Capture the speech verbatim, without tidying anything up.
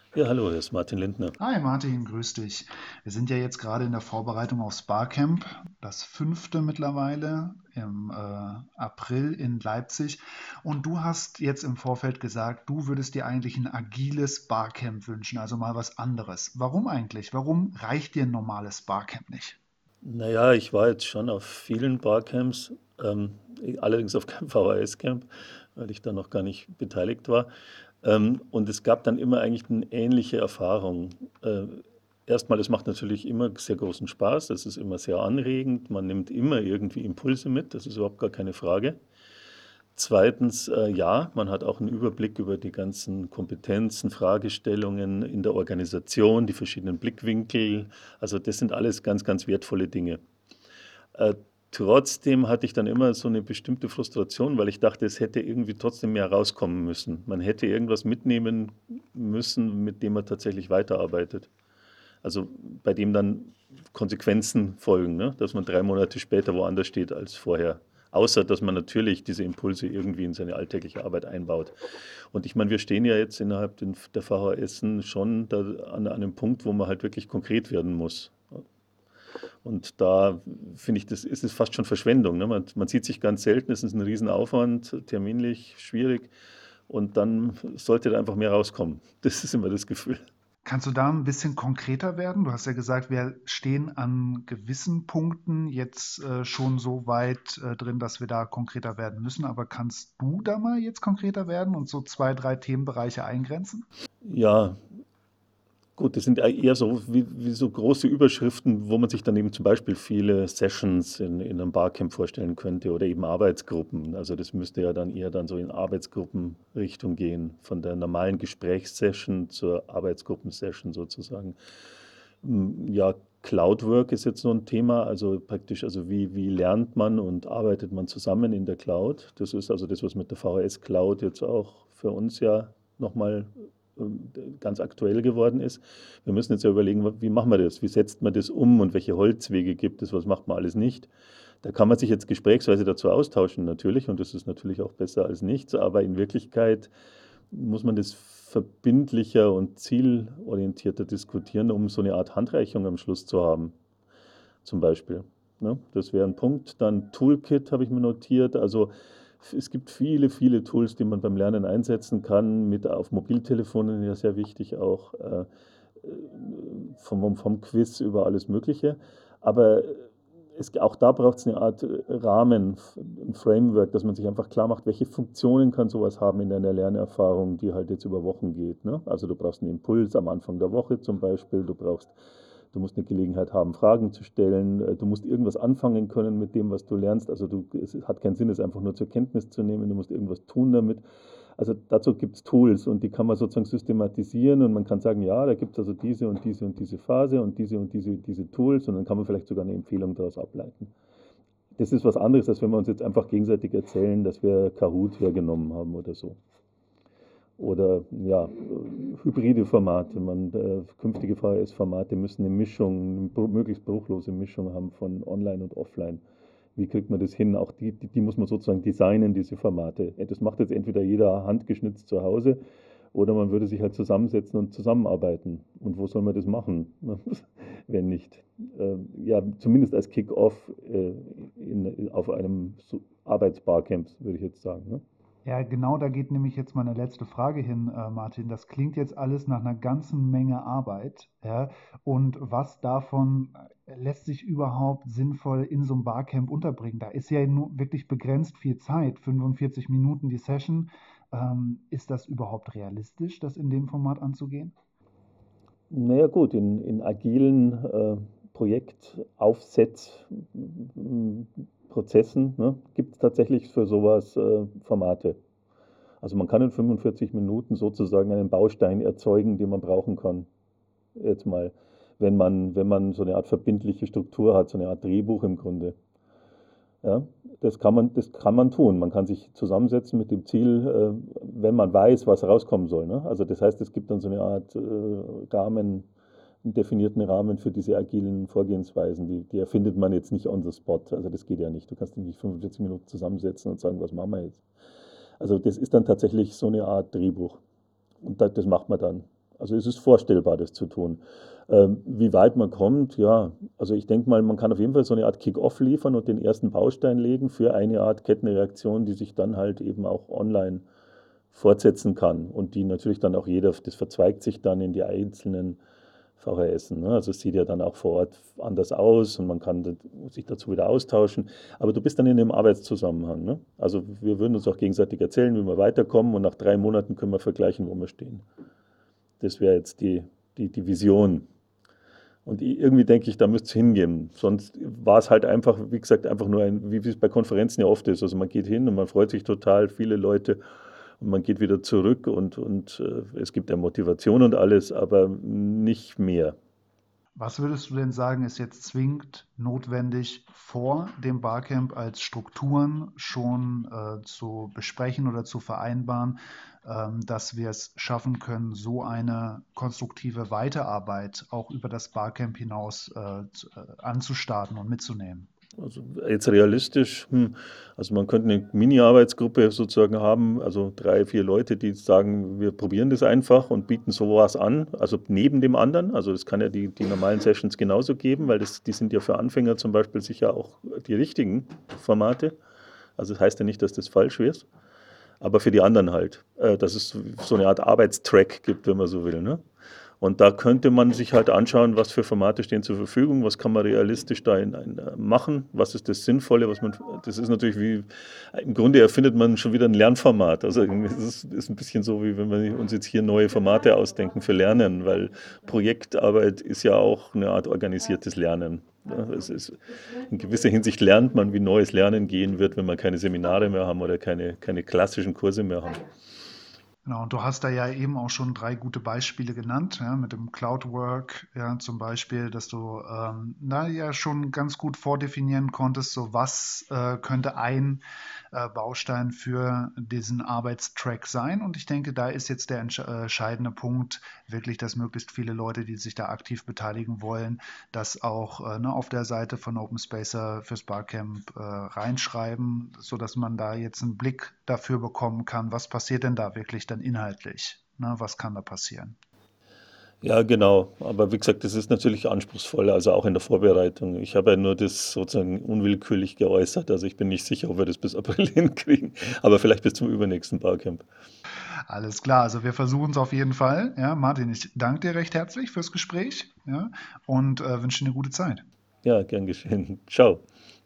Ja, hallo, hier ist Martin Lindner. Hi Martin, grüß dich. Wir sind ja jetzt gerade in der Vorbereitung aufs Barcamp, das fünfte mittlerweile im äh, April in Leipzig. Und du hast jetzt im Vorfeld gesagt, du würdest dir eigentlich ein agiles Barcamp wünschen, also mal was anderes. Warum eigentlich? Warum reicht dir ein normales Barcamp nicht? Naja, ich war jetzt schon auf vielen Barcamps, ähm, allerdings auf keinem V H S-Camp, weil ich da noch gar nicht beteiligt war. Ähm, und es gab dann immer eigentlich eine ähnliche Erfahrung. Äh, Erstmal, es macht natürlich immer sehr großen Spaß, es ist immer sehr anregend, man nimmt immer irgendwie Impulse mit, das ist überhaupt gar keine Frage. Zweitens, äh, ja, man hat auch einen Überblick über die ganzen Kompetenzen, Fragestellungen in der Organisation, die verschiedenen Blickwinkel. Also das sind alles ganz, ganz wertvolle Dinge. Äh, Trotzdem hatte ich dann immer so eine bestimmte Frustration, weil ich dachte, es hätte irgendwie trotzdem mehr rauskommen müssen. Man hätte irgendwas mitnehmen müssen, mit dem man tatsächlich weiterarbeitet. Also bei dem dann Konsequenzen folgen, ne? Dass man drei Monate später woanders steht als vorher. Außer dass man natürlich diese Impulse irgendwie in seine alltägliche Arbeit einbaut. Und ich meine, wir stehen ja jetzt innerhalb der V H S schon da an, an einem Punkt, wo man halt wirklich konkret werden muss. Und da finde ich, das ist es fast schon Verschwendung. Ne? Man, man sieht sich ganz selten, es ist ein Riesenaufwand, terminlich schwierig. Und dann sollte da einfach mehr rauskommen. Das ist immer das Gefühl. Kannst du da ein bisschen konkreter werden? Du hast ja gesagt, wir stehen an gewissen Punkten jetzt äh, schon so weit äh, drin, dass wir da konkreter werden müssen. Aber kannst du da mal jetzt konkreter werden und so zwei, drei Themenbereiche eingrenzen? Ja, gut, das sind eher so wie, wie so große Überschriften, wo man sich dann eben zum Beispiel viele Sessions in, in einem Barcamp vorstellen könnte oder eben Arbeitsgruppen. Also das müsste ja dann eher dann so in Arbeitsgruppenrichtung gehen, von der normalen Gesprächssession zur Arbeitsgruppensession sozusagen. Mm, Ja, Cloudwork ist jetzt so ein Thema, also praktisch, also wie, wie lernt man und arbeitet man zusammen in der Cloud? Das ist also das, was mit der V H S Cloud jetzt auch für uns ja nochmal ähm, ganz aktuell geworden ist. Wir müssen jetzt ja überlegen, wie machen wir das? Wie setzt man das um und welche Holzwege gibt es? Was macht man alles nicht? Da kann man sich jetzt gesprächsweise dazu austauschen natürlich und das ist natürlich auch besser als nichts, aber in Wirklichkeit muss man das verbindlicher und zielorientierter diskutieren, um so eine Art Handreichung am Schluss zu haben, zum Beispiel. Ne? Das wäre ein Punkt. Dann Toolkit habe ich mir notiert. Also es gibt viele, viele Tools, die man beim Lernen einsetzen kann, mit auf Mobiltelefonen ja sehr wichtig auch, äh, vom, vom Quiz über alles Mögliche. Aber es, auch da braucht es eine Art Rahmen, ein Framework, dass man sich einfach klar macht, welche Funktionen kann sowas haben in einer Lernerfahrung, die halt jetzt über Wochen geht. Ne? Also du brauchst einen Impuls am Anfang der Woche zum Beispiel, du brauchst Du musst eine Gelegenheit haben, Fragen zu stellen. Äh, Du musst irgendwas anfangen können mit dem, was du lernst. Also du, es hat keinen Sinn, es einfach nur zur Kenntnis zu nehmen. Du musst irgendwas tun damit. Also dazu gibt es Tools und die kann man sozusagen systematisieren und man kann sagen, ja, da gibt es also diese und diese und diese Phase und diese und diese, diese Tools und dann kann man vielleicht sogar eine Empfehlung daraus ableiten. Das ist was anderes, als wenn wir uns jetzt einfach gegenseitig erzählen, dass wir Kahoot hergenommen haben oder so. Oder ja, hybride Formate. Man, äh, künftige V H S-Formate müssen eine Mischung, eine möglichst bruchlose Mischung haben von Online und Offline. Wie kriegt man das hin? Auch die, die, die muss man sozusagen designen, diese Formate. Das macht jetzt entweder jeder handgeschnitzt zu Hause oder man würde sich halt zusammensetzen und zusammenarbeiten. Und wo soll man das machen, wenn nicht? Äh, ja, zumindest als Kick-off äh, in, auf einem so Arbeitsbarcamp, würde ich jetzt sagen. Ne? Ja, genau da geht nämlich jetzt meine letzte Frage hin, äh, Martin. Das klingt jetzt alles nach einer ganzen Menge Arbeit. Ja? Und was davon äh, lässt sich überhaupt sinnvoll in so einem Barcamp unterbringen? Da ist ja nur wirklich begrenzt viel Zeit, fünfundvierzig Minuten die Session. Ähm, ist das überhaupt realistisch, das in dem Format anzugehen? Naja gut, in, in agilen äh, Projektaufsetzprozessen ne, gibt es tatsächlich für sowas äh, Formate. Also man kann in fünfundvierzig Minuten sozusagen einen Baustein erzeugen, den man brauchen kann. Jetzt mal, wenn man, wenn man so eine Art verbindliche Struktur hat, so eine Art Drehbuch im Grunde. Ja, das kann man, das kann man tun. Man kann sich zusammensetzen mit dem Ziel, äh, wenn man weiß, was rauskommen soll. Ne? Also das heißt, es gibt dann so eine Art äh, Rahmen, einen definierten Rahmen für diese agilen Vorgehensweisen. Die, die erfindet man jetzt nicht on the spot. Also das geht ja nicht. Du kannst dich nicht fünfundvierzig Minuten zusammensetzen und sagen, was machen wir jetzt? Also das ist dann tatsächlich so eine Art Drehbuch. Und das, das macht man dann. Also es ist vorstellbar, das zu tun. Ähm, wie weit man kommt, ja, also ich denke mal, man kann auf jeden Fall so eine Art Kick-off liefern und den ersten Baustein legen für eine Art Kettenreaktion, die sich dann halt eben auch online fortsetzen kann und die natürlich dann auch jeder, das verzweigt sich dann in die einzelnen V H S. Ne? Also es sieht ja dann auch vor Ort anders aus und man kann sich dazu wieder austauschen. Aber du bist dann in einem Arbeitszusammenhang. Ne? Also wir würden uns auch gegenseitig erzählen, wie wir weiterkommen und nach drei Monaten können wir vergleichen, wo wir stehen. Das wäre jetzt die, die, die Vision. Und irgendwie denke ich, da müsste es hingehen. Sonst war es halt einfach, wie gesagt, einfach nur ein, wie es bei Konferenzen ja oft ist. Also man geht hin und man freut sich total, viele Leute, und man geht wieder zurück und, und äh, es gibt ja Motivation und alles, aber nicht mehr. Was würdest du denn sagen, ist jetzt zwingend notwendig vor dem Barcamp als Strukturen schon äh, zu besprechen oder zu vereinbaren, ähm, dass wir es schaffen können, so eine konstruktive Weiterarbeit auch über das Barcamp hinaus äh, zu, äh, anzustarten und mitzunehmen? Also jetzt realistisch, hm, also man könnte eine Mini-Arbeitsgruppe sozusagen haben, also drei, vier Leute, die sagen, wir probieren das einfach und bieten sowas an, also neben dem anderen. Also es kann ja die, die normalen Sessions genauso geben, weil das, die sind ja für Anfänger zum Beispiel sicher auch die richtigen Formate. Also das heißt ja nicht, dass das falsch wäre, aber für die anderen halt, äh, dass es so eine Art Arbeitstrack gibt, wenn man so will. Ne? Und da könnte man sich halt anschauen, was für Formate stehen zur Verfügung, was kann man realistisch da in, in, äh, machen, was ist das Sinnvolle, was man, das ist natürlich wie, im Grunde erfindet man schon wieder ein Lernformat. Also es ist, ist ein bisschen so, wie wenn wir uns jetzt hier neue Formate ausdenken für Lernen, weil Projektarbeit ist ja auch eine Art organisiertes Lernen. Ja, es ist, in gewisser Hinsicht lernt man, wie neues Lernen gehen wird, wenn wir keine Seminare mehr haben oder keine, keine klassischen Kurse mehr haben. Genau, und du hast da ja eben auch schon drei gute Beispiele genannt, ja, mit dem Cloudwork, ja, zum Beispiel, dass du ähm, da ja schon ganz gut vordefinieren konntest, so was äh, könnte ein äh, Baustein für diesen Arbeitstrack sein. Und ich denke, da ist jetzt der entsch- äh, entscheidende Punkt wirklich, dass möglichst viele Leute, die sich da aktiv beteiligen wollen, das auch äh, ne, auf der Seite von Open Spacer fürs Barcamp äh, reinschreiben, sodass man da jetzt einen Blick dafür bekommen kann, was passiert denn da wirklich dann inhaltlich? Ne, was kann da passieren? Ja, genau. Aber wie gesagt, das ist natürlich anspruchsvoll, also auch in der Vorbereitung. Ich habe ja nur das sozusagen unwillkürlich geäußert. Also ich bin nicht sicher, ob wir das bis April hinkriegen. Aber vielleicht bis zum übernächsten Barcamp. Alles klar, also wir versuchen es auf jeden Fall. Ja, Martin, ich danke dir recht herzlich fürs Gespräch, ja, und äh, wünsche dir eine gute Zeit. Ja, gern geschehen. Ciao.